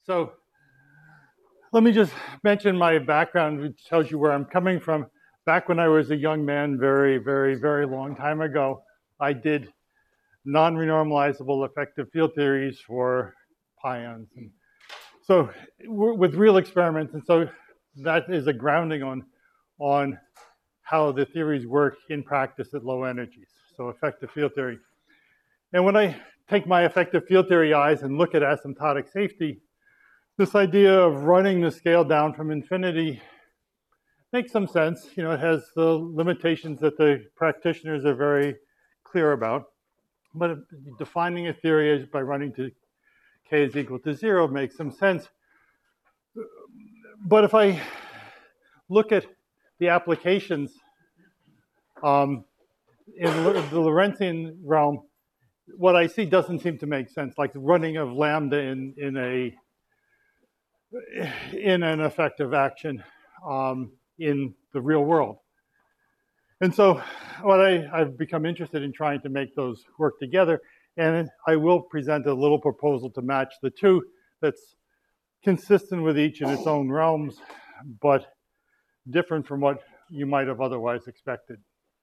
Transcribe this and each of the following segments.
So let me just mention my background, which tells you where I'm coming from. Back when I was a young man, very, very, very long time ago, I did non-renormalizable effective field theories for pions. And so with real experiments, and so that is a grounding on how the theories work in practice at low energies. So effective field theory. And when I take my effective field theory eyes and look at asymptotic safety, this idea of running the scale down from infinity makes some sense. You know, it has the limitations that the practitioners are very clear about. But defining a theory by running to k is equal to 0 makes some sense. But if I look at the applications in the Lorentzian realm, what I see doesn't seem to make sense, like the running of lambda in an effective action in the real world. And so what I've become interested in trying to make those work together, and I will present a little proposal to match the two that's consistent with each in its own realms, but different from what you might have otherwise expected.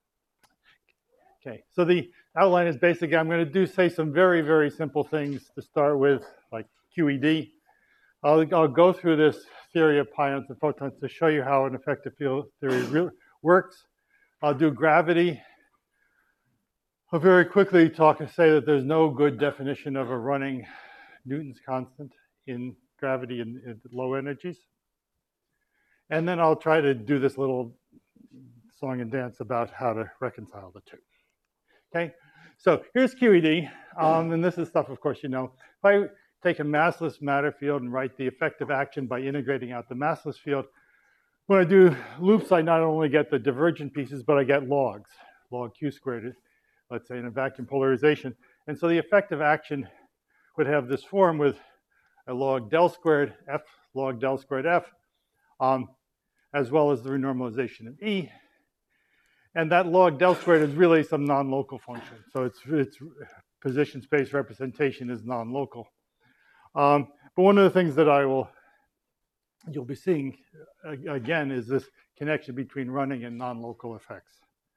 Okay, so the outline is basically, I'm going to say some very, very simple things to start with, like QED. I'll go through this theory of pions and photons to show you how an effective field theory works. I'll do gravity. I'll very quickly say that there's no good definition of a running Newton's constant in gravity in low energies. And then I'll try to do this little song and dance about how to reconcile the two. Okay, so here's QED, and this is stuff, of course, you know. If I take a massless matter field and write the effective action by integrating out the massless field, when I do loops, I not only get the divergent pieces, but I get logs, log q squared, let's say in a vacuum polarization. And so the effective action would have this form with a log del squared f log del squared f, as well as the renormalization of E. And that log del squared is really some non-local function. So its position space representation is non-local. But one of the things that you'll be seeing again is this connection between running and non-local effects.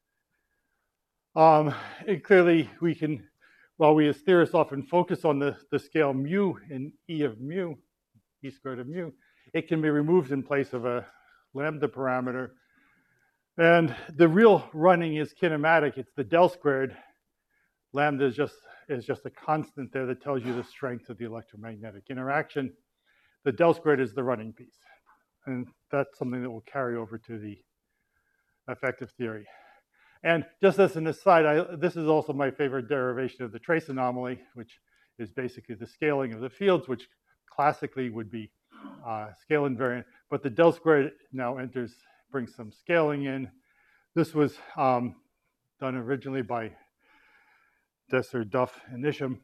Clearly we can, while we as theorists often focus on the scale mu in E of mu, E squared of mu, it can be removed in place of a lambda parameter. And the real running is kinematic. It's the del squared. Lambda is just a constant there that tells you the strength of the electromagnetic interaction. The del squared is the running piece. And that's something that will carry over to the effective theory. And just as an aside, this is also my favorite derivation of the trace anomaly, which is basically the scaling of the fields, which classically would be scale invariant. But the del squared now brings some scaling in. This was done originally by Desser, Duff, and Isham.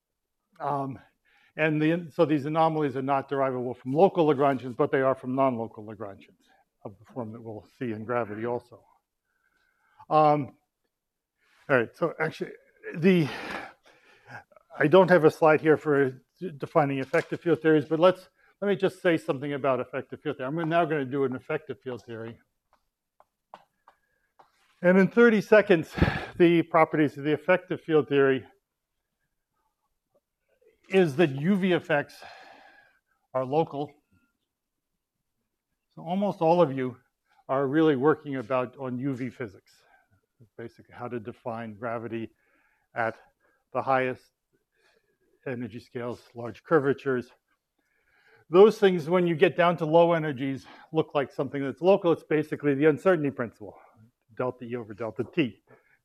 So these anomalies are not derivable from local Lagrangians, but they are from non-local Lagrangians of the form that we'll see in gravity also. All right, so actually, I don't have a slide here for defining effective field theories, but let me just say something about effective field theory. I'm now going to do an effective field theory. And in 30 seconds, the properties of the effective field theory is that UV effects are local. So almost all of you are really working on UV physics. Basically how to define gravity at the highest energy scales, large curvatures. Those things, when you get down to low energies, look like something that's local. It's basically the uncertainty principle, delta E over delta T.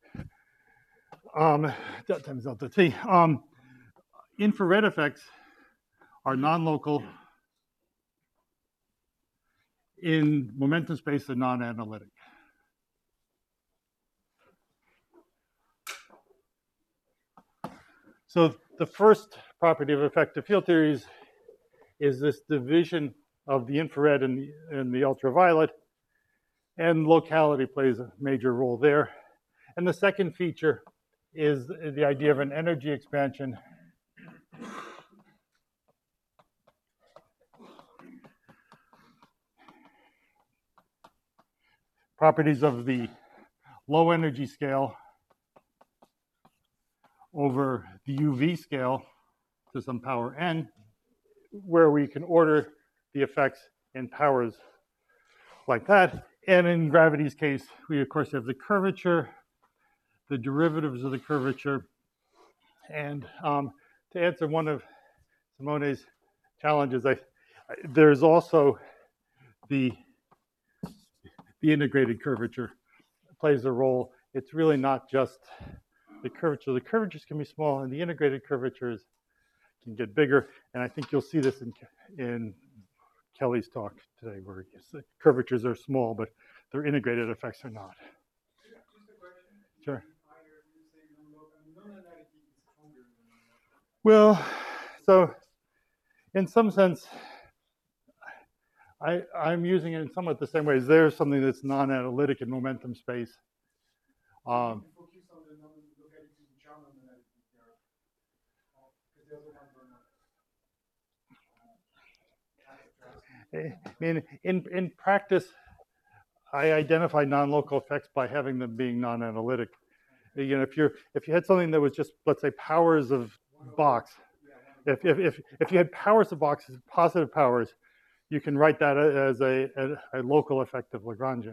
Delta times delta T. Infrared effects are non-local in momentum space and non-analytic. So the first property of effective field theories is this division of the infrared and the ultraviolet, and locality plays a major role there. And the second feature is the idea of an energy expansion properties of the low energy scale over the UV scale to some power n, where we can order the effects in powers like that. And in gravity's case, we of course have the curvature, the derivatives of the curvature. And to answer one of Simone's challenges, there's also the integrated curvature plays a role. It's really not just the curvature. The curvatures can be small, and the integrated curvatures can get bigger. And I think you'll see this in Kelly's talk today, where the curvatures are small, but their integrated effects are not. Sure. Well, so in some sense, I'm using it in somewhat the same way as there's something that's non-analytic in momentum space. I mean, in practice, I identify non-local effects by having them being non-analytic. You know, if you had something that was just, let's say, powers of box, if you had powers of boxes, positive powers, you can write that as a local effect of Lagrangian.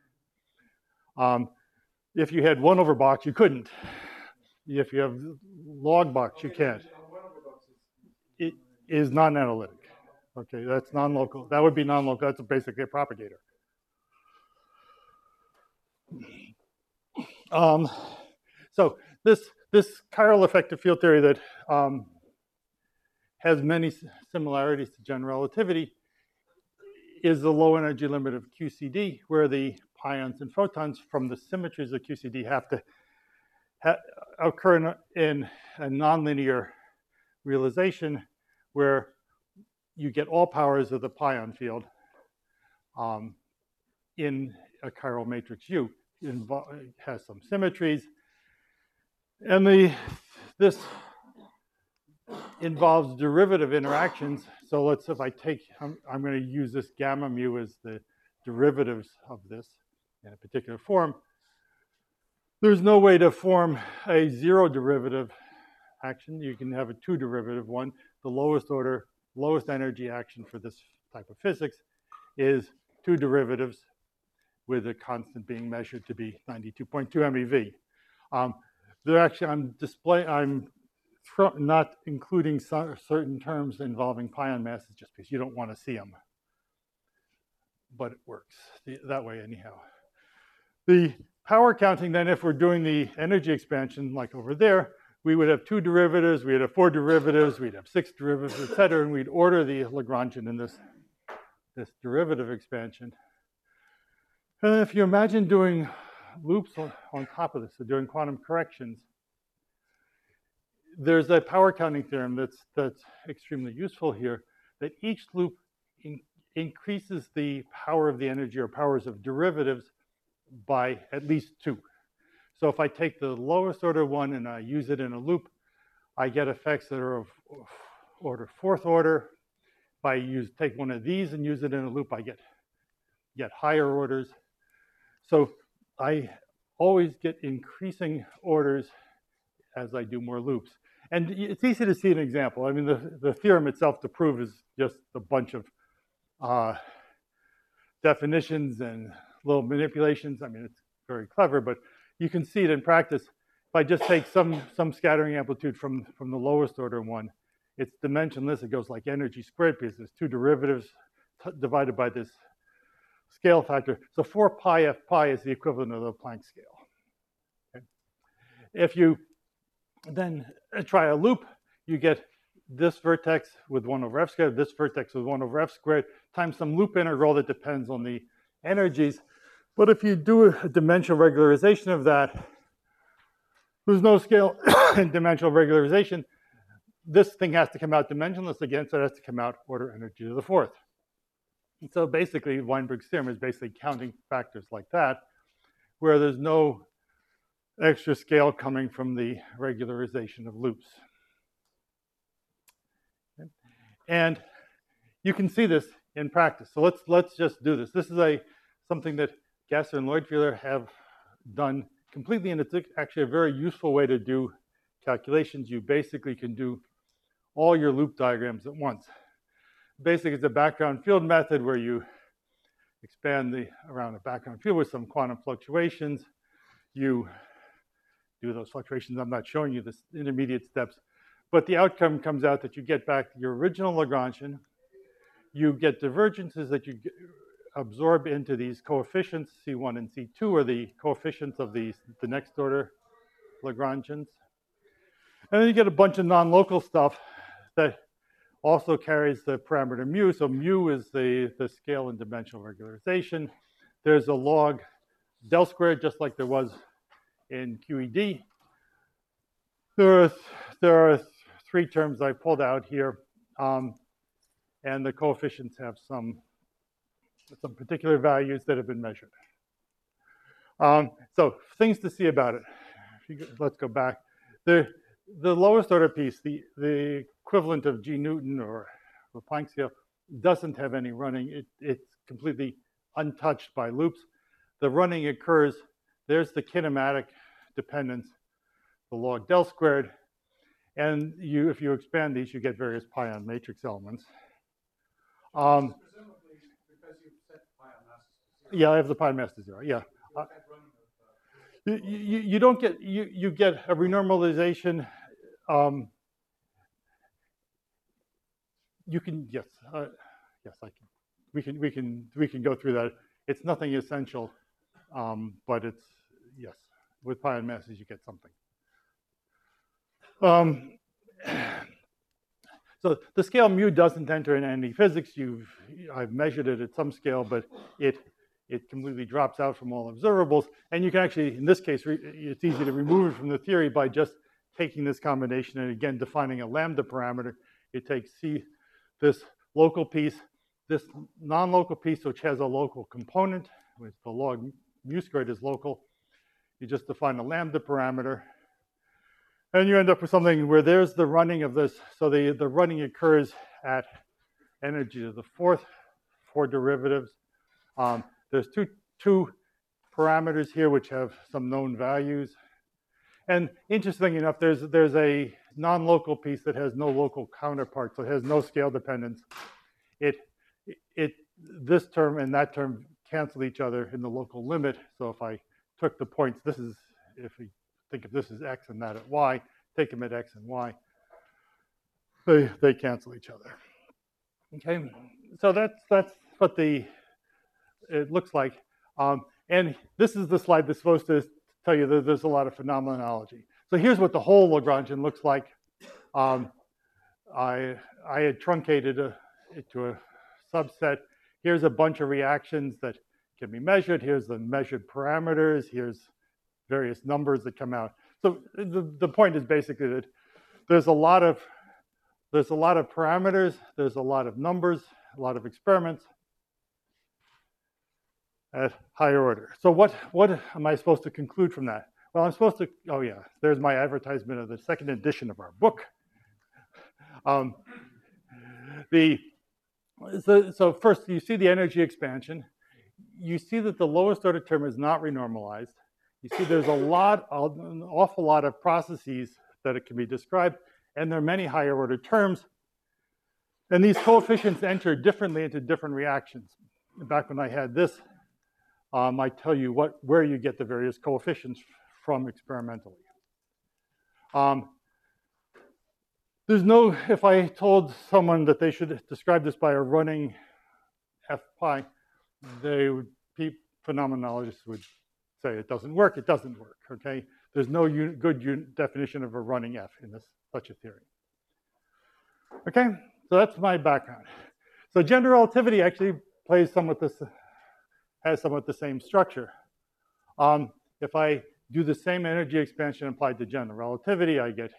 If you had 1 over box, you couldn't. If you have log box, you can't. It is non-analytic. Okay, that's non-local. That would be non-local. That's basically a propagator. So this chiral effective field theory that has many similarities to general relativity is the low energy limit of QCD, where the pions and photons from the symmetries of QCD have to occur in a nonlinear realization where you get all powers of the pion field in a chiral matrix U. It has some symmetries. And this involves derivative interactions. So if I take, I'm going to use this gamma mu as the derivatives of this in a particular form. There's no way to form a 0 derivative action. You can have a 2 derivative one. The lowest energy action for this type of physics is 2 derivatives with a constant being measured to be 92.2 MeV. I'm not including certain terms involving pion masses just because you don't want to see them. But it works that way anyhow. The power counting then, if we're doing the energy expansion like over there, we would have 2 derivatives, we'd have 4 derivatives, we'd have 6 derivatives, et cetera, and we'd order the Lagrangian in this derivative expansion. And if you imagine doing loops on top of this, so doing quantum corrections, there's a power counting theorem that's extremely useful here, that each loop increases the power of the energy or powers of derivatives by at least 2. So if I take the lowest order one and I use it in a loop, I get effects that are of order 4th order. If I take one of these and use it in a loop, I get higher orders. So I always get increasing orders as I do more loops. And it's easy to see an example. I mean, the theorem itself to prove is just a bunch of definitions and little manipulations. I mean, it's very clever, but you can see it in practice. If I just take some scattering amplitude from the lowest order one, it's dimensionless. It goes like energy squared because there's 2 derivatives divided by this scale factor. So 4 pi f pi is the equivalent of the Planck scale. Okay. If you then try a loop, you get this vertex with 1 over f squared, this vertex with 1 over f squared, times some loop integral that depends on the energies. But if you do a dimensional regularization of that, there's no scale in dimensional regularization. This thing has to come out dimensionless again, so it has to come out order energy to the 4th. And so basically, Weinberg's theorem is basically counting factors like that, where there's no extra scale coming from the regularization of loops. Okay. And you can see this in practice. So let's just do this. This is something that Gasser and Leutwiler have done completely, and it's actually a very useful way to do calculations. You basically can do all your loop diagrams at once. Basically, it's a background field method where you expand around a background field with some quantum fluctuations. You do those fluctuations. I'm not showing you the intermediate steps, but the outcome comes out that you get back your original Lagrangian. You get divergences that you absorb into these coefficients. C1 and C2 are the coefficients of the next order Lagrangians. And then you get a bunch of non-local stuff that also carries the parameter mu. So mu is the scale and dimensional regularization. There's a log del squared, just like there was in QED. There are three terms I pulled out here, and the coefficients have some particular values that have been measured. So things to see about it. Let's go back. The lowest order piece, the equivalent of G Newton or the Planck scale, doesn't have any running. It's completely untouched by loops. The running occurs, there's the kinematic dependence, the log del squared, and if you expand these, you get various pion matrix elements. Presumably because you've set pion masses to 0. Yeah, I have the pion mass to 0, yeah. You don't get, you get a renormalization. You can, yes, yes, I can. We can go through that. It's nothing essential, but it's, yes, with pion masses you get something. So the scale mu doesn't enter in any physics. I've measured it at some scale, but it completely drops out from all observables. And you can actually, in this case, it's easy to remove it from the theory by just taking this combination and again defining a lambda parameter. It takes this local piece, this non-local piece, which has a local component, which the log mu squared is local. You just define a lambda parameter. And you end up with something where there's the running of this. So the running occurs at energy to the fourth, 4 derivatives. There's two parameters here which have some known values. And interestingly enough, there's a non-local piece that has no local counterpart, so it has no scale dependence. This term and that term cancel each other in the local limit. So if I took the points, if we think of this as x and that at y, take them at x and y, they cancel each other. Okay, so that's what it looks like. And this is the slide that's supposed to tell you that there's a lot of phenomenology. So here's what the whole Lagrangian looks like. I had truncated it to a subset. Here's a bunch of reactions that can be measured. Here's the measured parameters. Here's various numbers that come out. So the point is basically that there's a lot of parameters. There's a lot of numbers, a lot of experiments at higher order. So what am I supposed to conclude from that? Well, I'm supposed to, oh yeah, there's my advertisement of the second edition of our book. So first, you see the energy expansion. You see that the lowest order term is not renormalized. You see there's an awful lot of processes that it can be described, and there are many higher order terms. And these coefficients enter differently into different reactions. Back when I had this, I tell you where you get the various coefficients from experimentally. If I told someone that they should describe this by a running f pi, phenomenologists would say it doesn't work, okay? There's no good definition of a running f in such a theory. Okay, so that's my background. So general relativity actually has somewhat the same structure. If I do the same energy expansion applied to general relativity, I get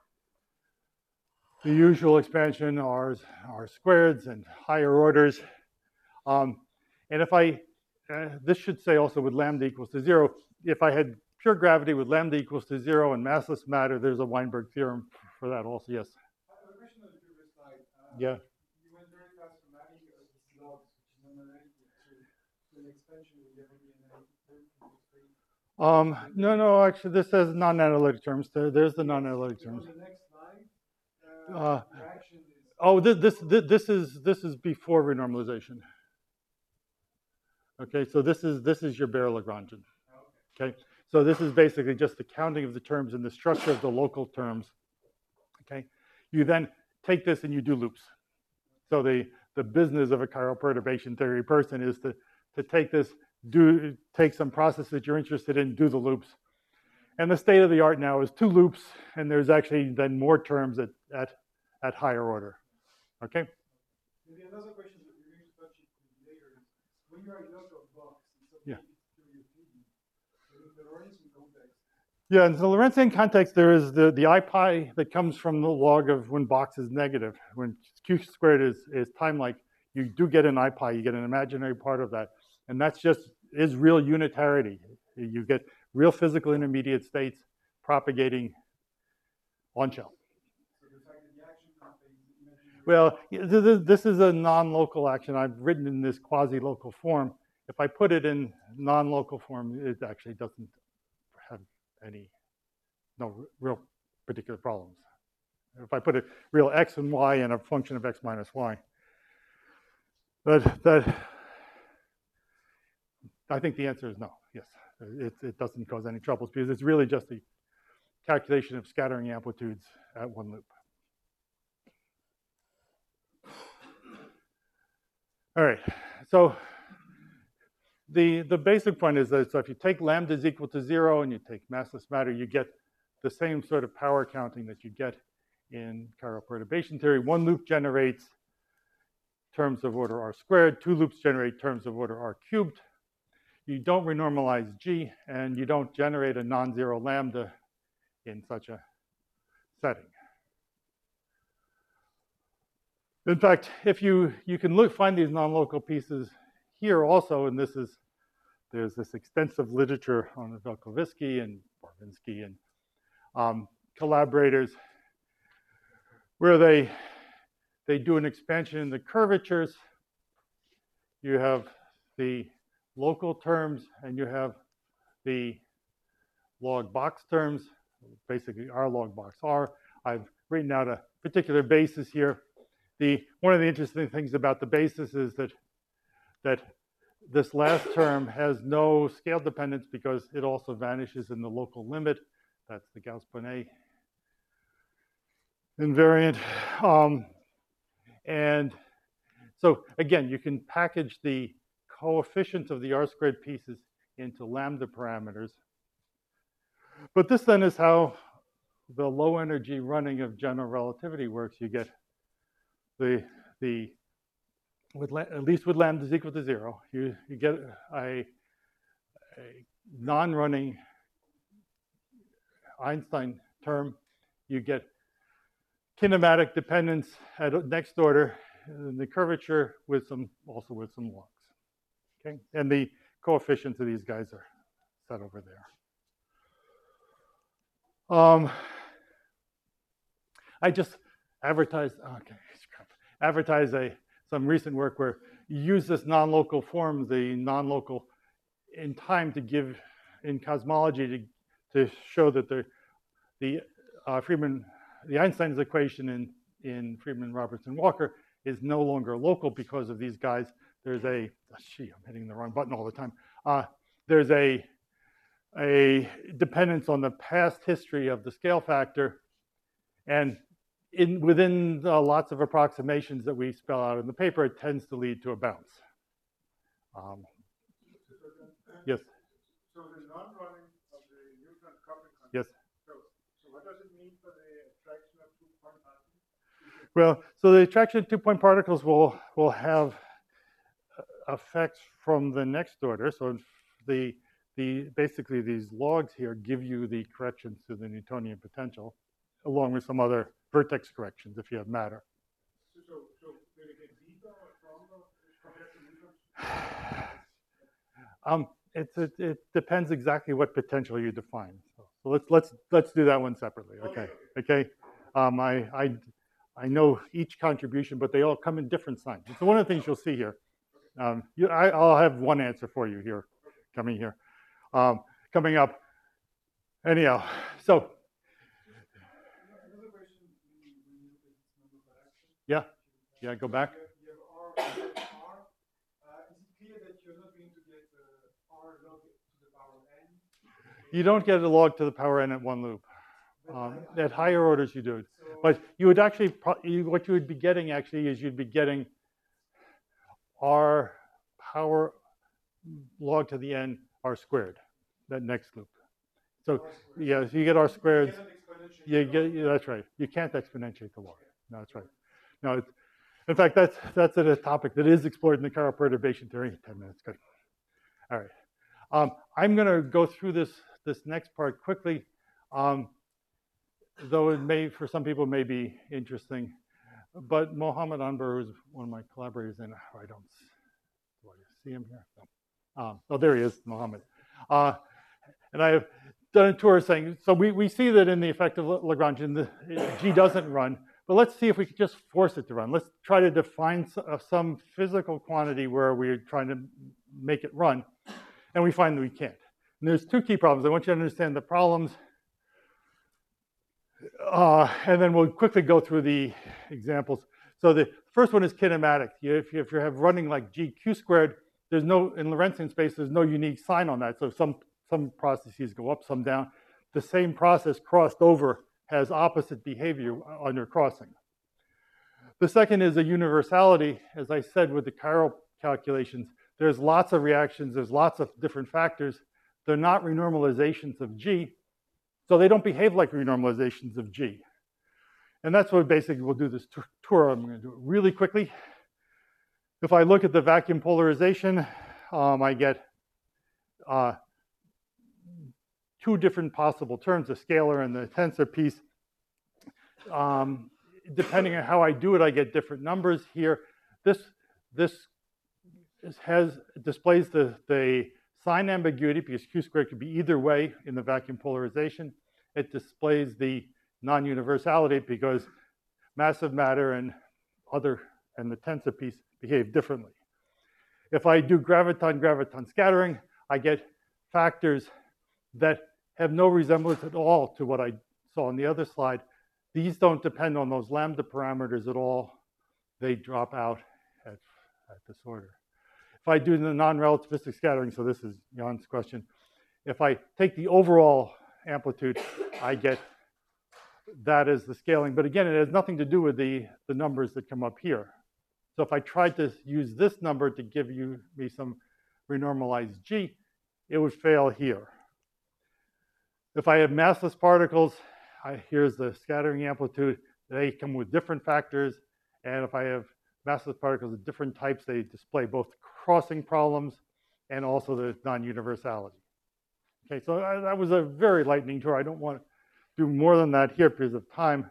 the usual expansion, r squareds and higher orders. And if this should say also with lambda equals to 0, if I had pure gravity with lambda equals to 0 and massless matter, there's a Weinberg theorem for that also, yes? I have a question on the previous slide. Yeah. You went very fast from adding these logs, which is numerated with 2. an expansion will never be an analytic term? No, actually, this says non-analytic terms. There's the non-analytic terms. On the next slide, reaction is. Oh, this is before renormalization. Okay, so this is your Baire-Lagrangian. Okay, so this is basically just the counting of the terms and the structure of the local terms. Okay, you then take this and you do loops. So the business of a chiral perturbation theory person is to take this, take some process that you're interested in, do the loops. And the state of the art now is 2 loops, and there's actually then more terms at higher order. Okay? Maybe another question that we're going to touch later is when you are in out of box and submit Yeah. it to your PD, in the Lorentzian context. Yeah, in the Lorentzian context, there is the IPi that comes from the log of when box is negative. When q squared is time-like, you do get an IPi, you get an imaginary part of that. And that's is real unitarity. You get real physical intermediate states propagating on shell. So the fact that the action contains Well, this is a non-local action. I've written in this quasi-local form. If I put it in non-local form, it actually doesn't have no real particular problems. If I put a real x and y and a function of x minus y, that I think the answer is no. Yes, it doesn't cause any troubles because it's really just the calculation of scattering amplitudes at one loop. All right, so the basic point is that so if you take lambda is equal to 0 and you take massless matter, you get the same sort of power counting that you get in chiral perturbation theory. One loop generates terms of order r squared. 2 loops generate terms of order r cubed. You don't renormalize G, and you don't generate a non-zero lambda in such a setting. In fact, if you can find these non-local pieces here also, and there's this extensive literature on Velkovisky and Barvinsky and collaborators where they do an expansion in the curvatures. You have the local terms and you have the log box terms, basically R log box R. I've written out a particular basis here. One of the interesting things about the basis is that this last term has no scale dependence because it also vanishes in the local limit. That's the Gauss-Bonnet invariant. And so again, you can package the coefficients of the R squared pieces into lambda parameters. But this then is how the low energy running of general relativity works. You get at least with lambda is equal to 0, you get a non-running Einstein term. You get kinematic dependence at next order in the curvature also with some logs. Okay, and the coefficients of these guys are set over there. I just advertised some recent work where you use this non-local form, the non-local in time to give in cosmology to show that the Einstein's equation in Friedman, Robertson, Walker is no longer local because of these guys. There's I'm hitting the wrong button all the time. There's a dependence on the past history of the scale factor, and within lots of approximations that we spell out in the paper, it tends to lead to a bounce. Yes. So the non-running of the neutron coupling concept. Yes. So what does it mean for the attraction of 2-point particles? Well, so the attraction of 2-point particles will have effects from the next order. So basically these logs here give you the corrections to the Newtonian potential, along with some other vertex corrections if you have matter. So will it get deeper or stronger compared to neutrons? It depends exactly what potential you define. So let's do that one separately. Okay. I know each contribution, but they all come in different signs. So one of the things you'll see here, I'll have one answer for you here, coming up. Anyhow, so Another question, when you look at this number per action, yeah, go back. you have R, you have R. Is it clear that you're not going to get R log to the power n? You don't get a log to the power n at one loop. At higher orders, you do. So, But you would actually, what you would be getting actually is you'd be getting R power log to the n R squared, that next loop. So R squared. yeah, so you get R squared. cannot exponentiate You the get, log. yeah, that's right. You can't exponentiate the log. No, that's right. No, in fact, that's a topic that is explored in the chiral perturbation theory. 10 minutes, good. All right. I'm going to go through this next part quickly, though it may, for some people, may be interesting. But Mohammed Anbar, who's one of my collaborators, and I don't, do I see him here? No. Oh, there he is, Mohammed. And I have done a tour saying, so we see that in the effective Lagrangian, G doesn't run, but let's see if we could just force it to run. Let's try to define some physical quantity where we're trying to make it run, and we find that we can't. And there's two key problems. I want you to understand the problems, and then we'll quickly go through the examples. So the first one is kinematic. If you have running like GQ squared, there's no, in Lorentzian space, there's no unique sign on that. So some processes go up, some down. The same process crossed over has opposite behavior under crossing. The second is a universality. As I said with the chiral calculations, there's lots of reactions, there's lots of different factors. They're not renormalizations of G, so they don't behave like renormalizations of G. And that's what basically we'll do this tour. I'm going to do it really quickly. If I look at the vacuum polarization, I get two different possible terms, the scalar and the tensor piece. Depending on how I do it, I get different numbers here. This displays the sign ambiguity because Q squared could be either way in the vacuum polarization. It displays the non-universality because massive matter and the tensor piece behave differently. If I do graviton scattering, I get factors that have no resemblance at all to what I saw on the other slide. These don't depend on those lambda parameters at all. They drop out at this order. If I do the non-relativistic scattering, so this is Jan's question, if I take the overall amplitude, I get that as the scaling. But again, it has nothing to do with the numbers that come up here. So if I tried to use this number to give me some renormalized G, it would fail here. If I have massless particles, here's the scattering amplitude. They come with different factors. And if I have massless particles of different types, they display both crossing problems and also the non-universality. Okay, so that was a very lightning tour. I don't want to do more than that here because of time.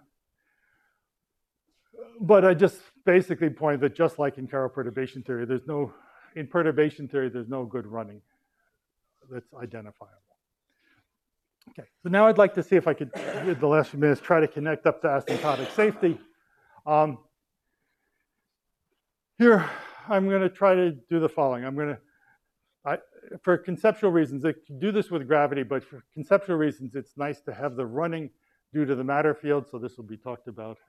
But I just basically point that just like in chiral perturbation theory, in perturbation theory, there's no good running that's identifiable. Okay, so now I'd like to see if I could, in the last few minutes, try to connect up to asymptotic safety. Here, I'm going to try to do the following. For conceptual reasons, I can do this with gravity, but for conceptual reasons, it's nice to have the running due to the matter field, so this will be talked about.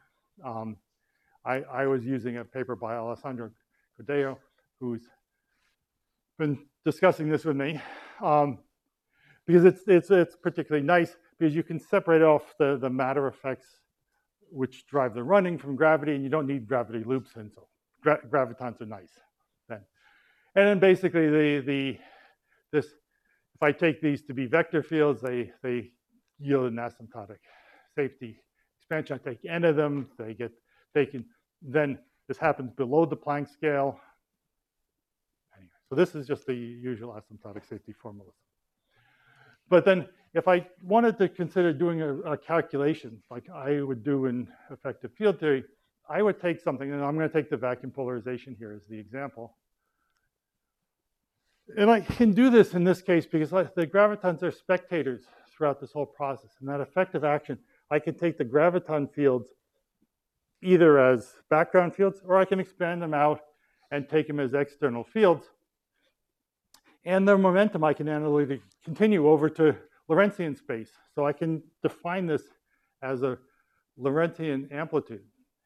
I was using a paper by Alessandro Codeo, who's been discussing this with me, because it's particularly nice because you can separate off the matter effects which drive the running from gravity, and you don't need gravity loops, and so gravitons are nice then. And then basically if I take these to be vector fields, they yield an asymptotic safety expansion. I take n of them, then this happens below the Planck scale. Anyway, so this is just the usual asymptotic safety formalism. But then if I wanted to consider doing a calculation like I would do in effective field theory, I would take something, and I'm going to take the vacuum polarization here as the example. And I can do this in this case because the gravitons are spectators throughout this whole process. And that effective action, I can take the graviton fields either as background fields, or I can expand them out and take them as external fields. And the momentum I can analytically continue over to Lorentzian space. So I can define this as a Lorentzian amplitude.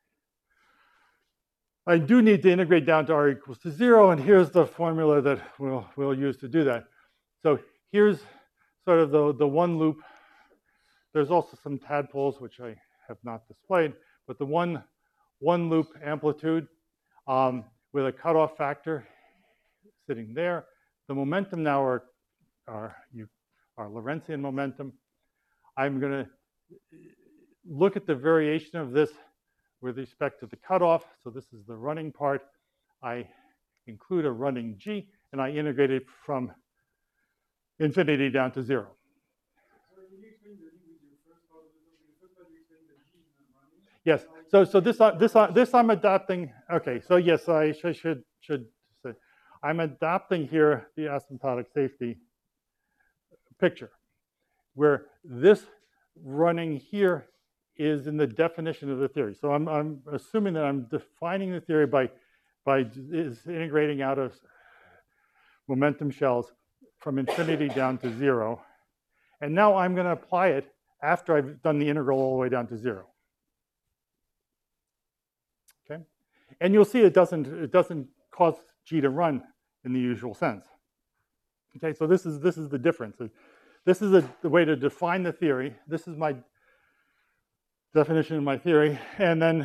I do need to integrate down to r equals to 0, and here's the formula that we'll use to do that. So here's sort of the one loop. There's also some tadpoles, which I have not displayed, but the one loop amplitude with a cutoff factor sitting there. The momentum now are Lorentzian momentum. I'm going to look at the variation of this with respect to the cutoff. So this is the running part. I include a running g, and I integrate it from infinity down to 0. Yes. So this I'm adopting. Okay. So yes, I should say I'm adopting here the asymptotic safety picture, where this running here is in the definition of the theory. So I'm assuming that I'm defining the theory by integrating out of momentum shells from infinity down to 0. And now I'm going to apply it after I've done the integral all the way down to 0. Okay? And you'll see it doesn't cause G to run in the usual sense. Okay, so this is the difference. This is the way to define the theory. This is my definition of my theory. And then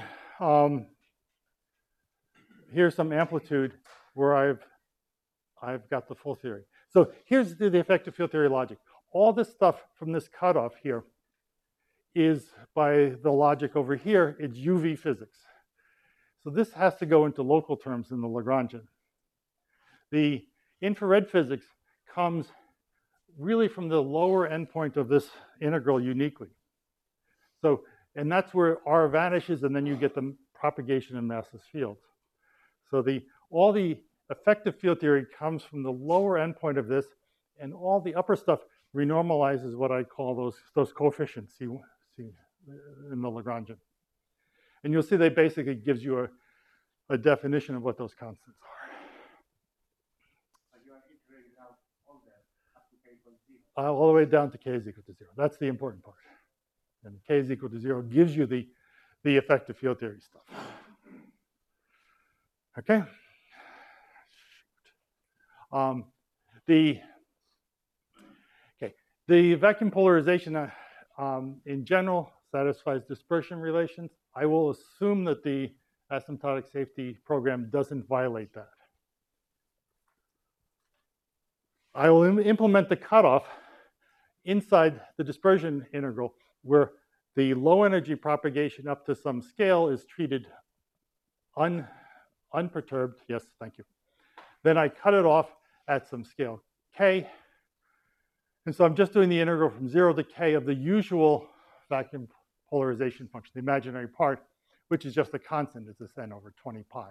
here's some amplitude where I've got the full theory. So here's the effective field theory logic. All this stuff from this cutoff here is by the logic over here, it's UV physics. So this has to go into local terms in the Lagrangian. The infrared physics comes really from the lower endpoint of this integral uniquely. So, and that's where R vanishes, and then you get the propagation in massless fields. So all the effective field theory comes from the lower endpoint of this, and all the upper stuff renormalizes what I call those coefficients see in the Lagrangian. And you'll see they basically gives you a definition of what those constants are. You are integrating out all that up to k equals 0. All the way down to k is equal to 0. That's the important part. And k is equal to 0 gives you the effective field theory stuff. Okay? The vacuum polarization in general satisfies dispersion relations. I will assume that the asymptotic safety program doesn't violate that. I will implement the cutoff inside the dispersion integral where the low energy propagation up to some scale is treated unperturbed. Yes, thank you. Then I cut it off at some scale k. And so I'm just doing the integral from 0 to k of the usual vacuum polarization function, the imaginary part, which is just a constant. It's this n over 20 pi.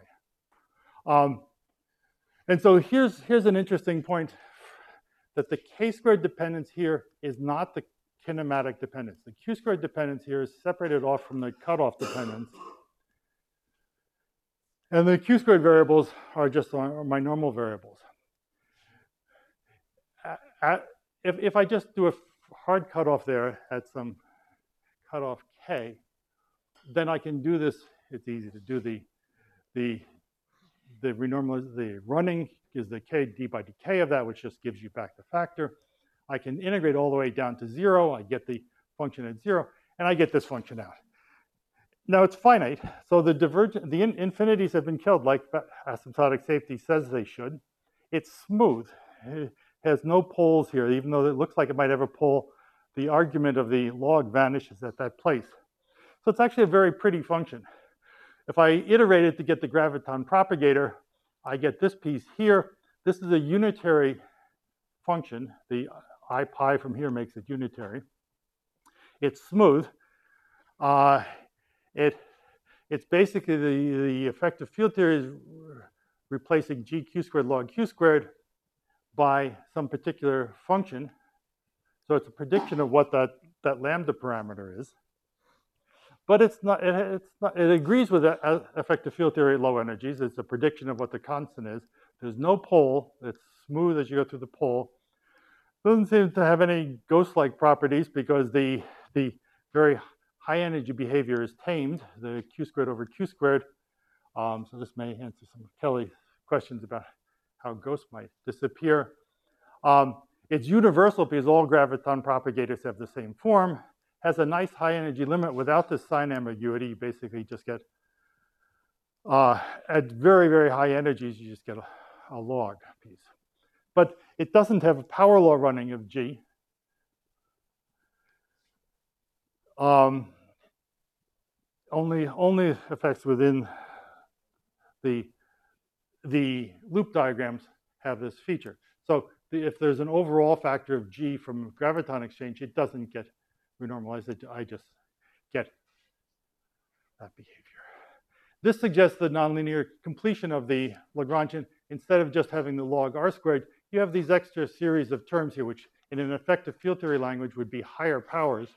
And so here's an interesting point, that the k-squared dependence here is not the kinematic dependence. The q-squared dependence here is separated off from the cutoff dependence. And the q-squared variables are just my normal variables. If I just do a hard cutoff there at some cutoff k, then I can do this. It's easy to do the running is the k d by dk of that, which just gives you back the factor. I can integrate all the way down to 0. I get the function at 0, and I get this function out. Now it's finite, so the infinities have been killed like asymptotic safety says they should. It's smooth. It has no poles here, even though it looks like it might have a pole. The argument of the log vanishes at that place. So it's actually a very pretty function. If I iterate it to get the graviton propagator, I get this piece here. This is a unitary function. The I pi from here makes it unitary. It's smooth. It's basically the effective field theory is replacing GQ squared log Q squared by some particular function. So it's a prediction of what that lambda parameter is. but it's not. It's not. It agrees with effective field theory at low energies. It's a prediction of what the constant is. There's no pole. It's smooth as you go through the pole. Doesn't seem to have any ghost-like properties because the very high energy behavior is tamed. The q squared over q squared. So this may answer some of Kelly's questions about how ghosts might disappear. It's universal because all graviton propagators have the same form. Has a nice high energy limit without this sign ambiguity. You basically just get, at very, very high energies, you just get a log piece. But it doesn't have a power law running of G. Only effects within the loop diagrams have this feature. So if there's an overall factor of G from graviton exchange, it doesn't get renormalized. I just get that behavior. This suggests the nonlinear completion of the Lagrangian. Instead of just having the log r squared, you have these extra series of terms here, which in an effective field theory language would be higher powers.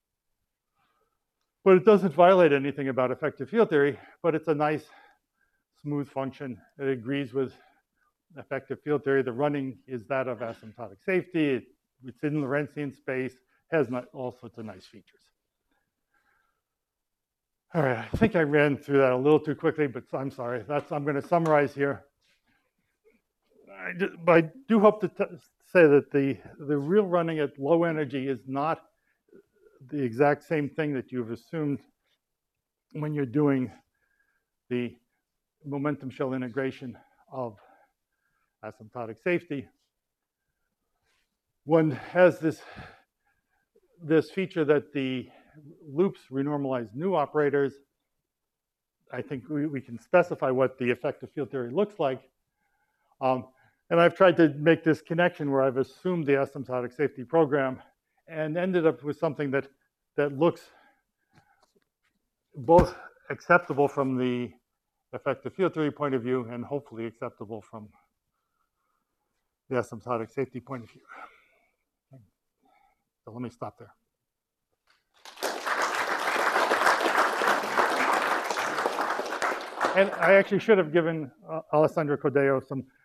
But it doesn't violate anything about effective field theory, but it's a nice smooth function. It agrees with effective field theory. The running is that of asymptotic safety. It's in Lorentzian space, has all sorts of nice features. All right, I think I ran through that a little too quickly, but I'm sorry. I'm going to summarize here. But I do hope to say that the real running at low energy is not the exact same thing that you've assumed when you're doing the momentum shell integration of asymptotic safety. One has this feature that the loops renormalize new operators. I think we can specify what the effective field theory looks like. And I've tried to make this connection where I've assumed the asymptotic safety program and ended up with something that looks both acceptable from the effective field theory point of view and hopefully acceptable from the asymptotic safety point of view. So let me stop there. And I actually should have given Alessandro Codeo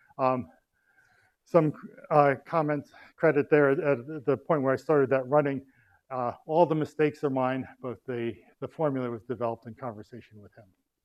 some comments, credit there at the point where I started that running. All the mistakes are mine, but the formula was developed in conversation with him.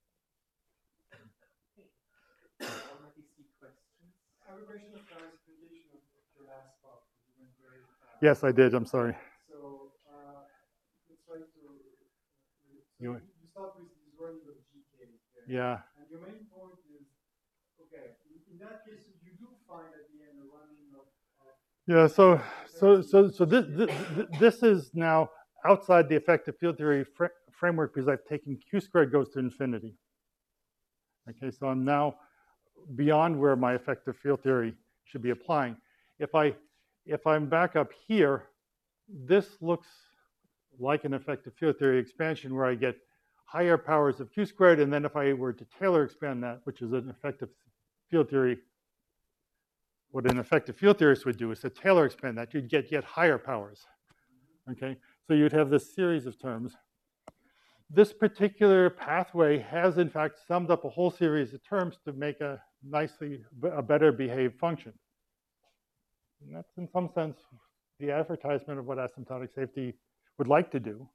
I have a question of clarification of your last talk. You went very fast. Yes, I did. I'm sorry. So let's try to. You start with this running of GK. Yeah. And your main point is, okay, in that case, you do find at the end a running of. Yeah. So this is now outside the effective field theory framework because I've taken q squared goes to infinity. Okay. So I'm now beyond where my effective field theory should be applying. If I'm back up here, this looks like an effective field theory expansion where I get higher powers of q squared, and then if I were to Taylor expand that, which is an effective field theory, what an effective field theorist would do is to Taylor expand that, you'd get yet higher powers. Okay, so you'd have this series of terms. This particular pathway has in fact summed up a whole series of terms to make a better behaved function. And that's in some sense the advertisement of what asymptotic safety would like to do.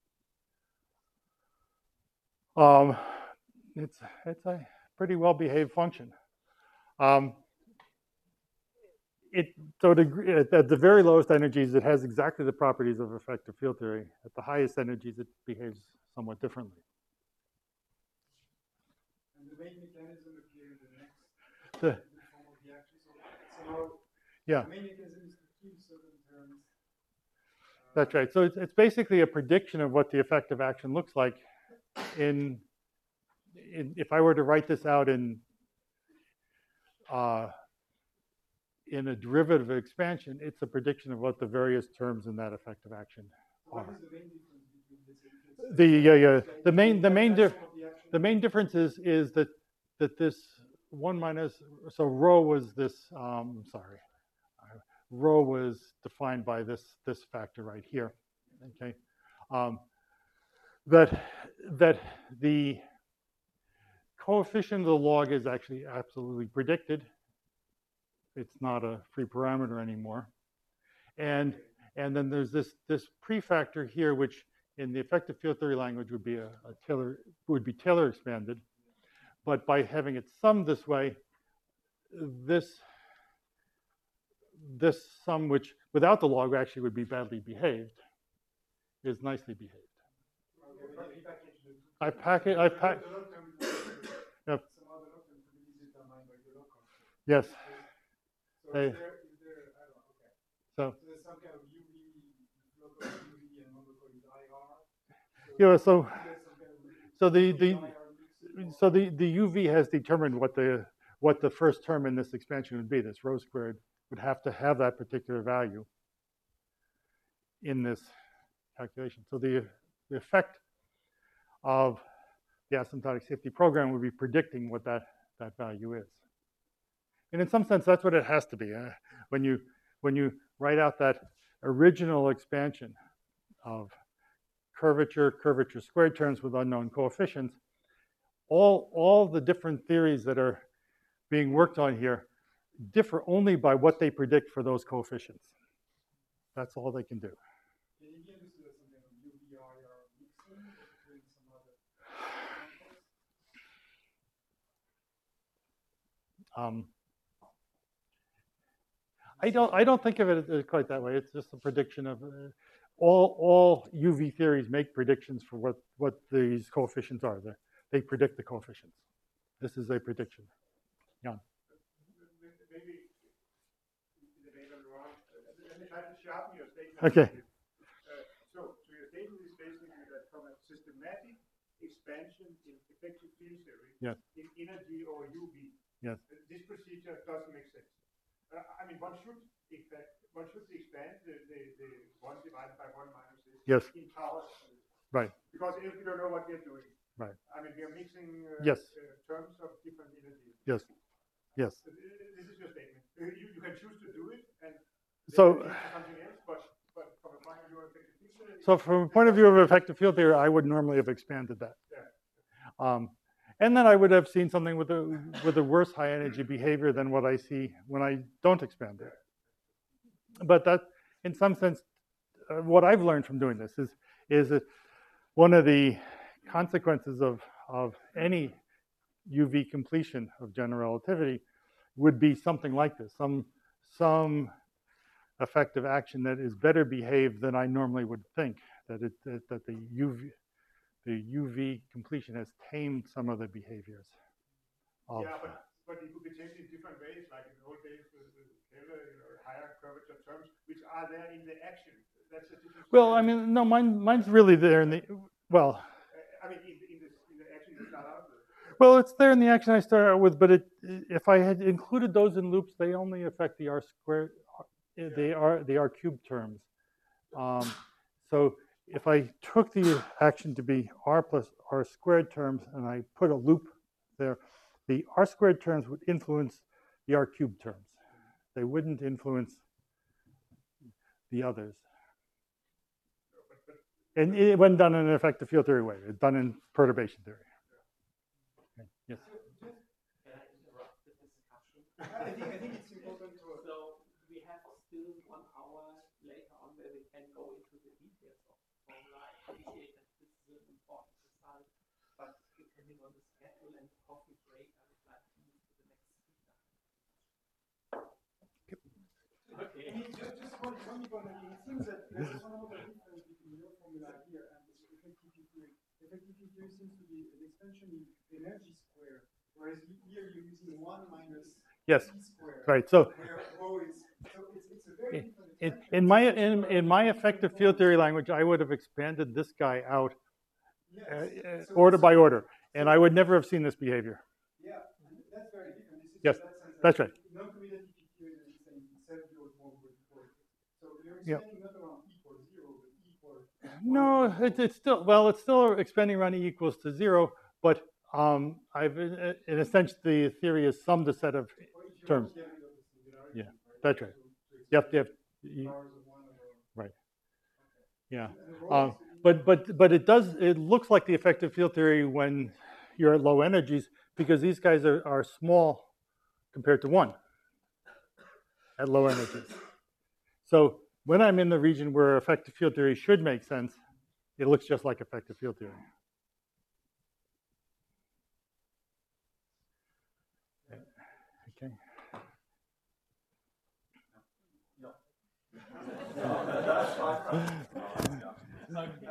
It's a pretty well behaved function. So at the very lowest energies, it has exactly the properties of effective field theory. At the highest energies, it behaves somewhat differently. And the main mechanism appears in the next form of the action. So yeah. The main mechanism is to keep certain terms. That's right. So it's basically a prediction of what the effective action looks like. If I were to write this out in a derivative expansion, it's a prediction of what the various terms in that effective action are. What is the main difference between this? The main difference is that this 1 minus, so rho was this, rho was defined by this factor right here, okay? that the coefficient of the log is actually absolutely predicted. It's not a free parameter anymore. And then there's this prefactor here, which in the effective field theory language would be Taylor expanded. But by having it summed this way, this sum, which without the log actually would be badly behaved, is nicely behaved. Yep. Yes. Hey. So there's some kind of UV, local UV and non-local IR. Yeah. So the UV has determined what the first term in this expansion would be. This rho squared would have to have that particular value in this calculation. So the effect of the asymptotic safety program would be predicting what that value is. And in some sense, that's what it has to be. When you write out that original expansion of curvature squared terms with unknown coefficients, all the different theories that are being worked on here differ only by what they predict for those coefficients. That's all they can do. I don't think of it quite that way. It's just a prediction of all UV theories make predictions for what these coefficients are. They predict the coefficients. This is a prediction. Jan. Maybe let me try to sharpen your statement. Okay. So your statement is basically that from a systematic expansion in effective field theory, yes, in energy or UV, yes, this procedure doesn't make sense. I mean, one should expand the 1 divided by 1 minus this yes, in towers. Right. Because if you don't know what we're doing. Right. I mean, we are mixing yes, terms of different energies. Yes. Yes. This is your statement. You can choose to do it and so something else, but from a point of view of effective field theory. So from a point of view of effective field theory, I would normally have expanded that. Yeah. And then I would have seen something with a worse high energy behavior than what I see when I don't expand it. But that, in some sense, what I've learned from doing this is that one of the consequences of any UV completion of general relativity would be something like this, some effective action that is better behaved than I normally would think, that the UV completion has tamed some of the behaviors. Yeah, but it could be tamed in different ways, like in the old days with Taylor, higher curvature terms, which are there in the action. That's a different. Well, I mean, no, mine's really there in the, well. I mean, in the action you start out with. Well, it's there in the action I start out with, but if I had included those in loops, they only affect the R squared, they are the R cubed terms. So if I took the action to be R plus R squared terms and I put a loop there, the R squared terms would influence the R cubed terms. They wouldn't influence the others. And it wasn't done in an effective field theory way. It's done in perturbation theory. Okay. Yes? Can I interrupt the discussion? I think it's important to. So we have still 1 hour later on where we can go into the details of formula. I appreciate that this is an important result, but depending on the schedule and coffee break, I would like to move to the next speaker. Okay. Just one comment. It seems that there's one other difference between your formula here and the effective field theory. Effective field theory seems to be an expansion in energy square, whereas here you're using 1 minus yes. E square. Right. So where rho is, so it's a very different. in my effective field theory language, I would have expanded this guy out Yes. order by order, and I would never have seen this behavior. Yeah, that's very different. Yes, that's right. Non-commutative theory is saying self-zero is 1.4. So you're Yeah. expanding not around equals 0, but equal. No, it's still expanding around E equals to 0, but I've in a sense the theory is summed a set of terms. Yeah, that's right. You have to have right. Yeah, but it looks like the effective field theory when you're at low energies, because these guys are small compared to 1 at low energies. So when I'm in the region where effective field theory should make sense, it looks just like effective field theory. Okay.